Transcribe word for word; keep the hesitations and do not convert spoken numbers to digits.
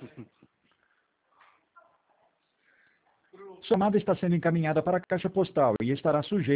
Sua chamada está sendo encaminhada para a caixa postal e estará sujeita